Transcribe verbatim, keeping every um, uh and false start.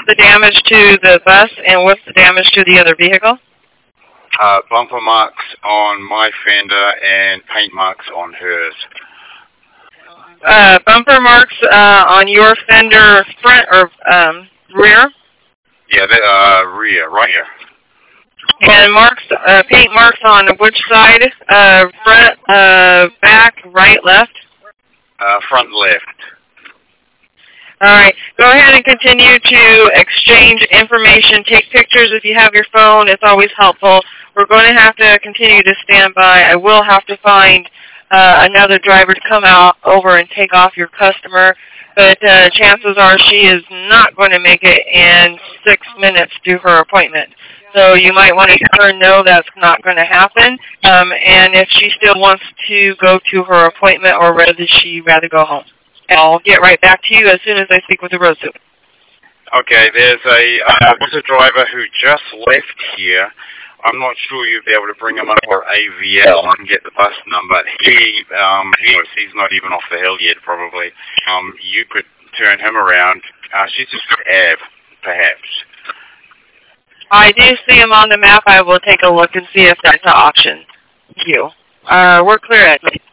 the damage to the bus and what's the damage to the other vehicle? Uh, bumper marks on my fender and paint marks on hers. Uh, bumper marks uh, on your fender front or um, rear? Yeah, the, uh, rear, right here. And marks, uh, paint marks on which side? Uh, front, uh, back, right, left? Uh, front left. All right. Go ahead and continue to exchange information. Take pictures if you have your phone. It's always helpful. We're going to have to continue to stand by. I will have to find uh, another driver to come out over and take off your customer. But uh, chances are she is not going to make it in six minutes to her appointment. So you might want to let her know that's not going to happen. Um, and if she still wants to go to her appointment or whether she rather go home. I'll get right back to you as soon as I speak with the road super. Okay, there's a, uh, there's a driver who just left here. I'm not sure you'll be able to bring him up or A V L and get the bus number. He, um, he, he's not even off the hill yet, probably. Um, you could turn him around. Uh, she's just got Ave, perhaps. I do see him on the map. I will take a look and see if that's an option. Thank you. Uh, we're clear, Ed.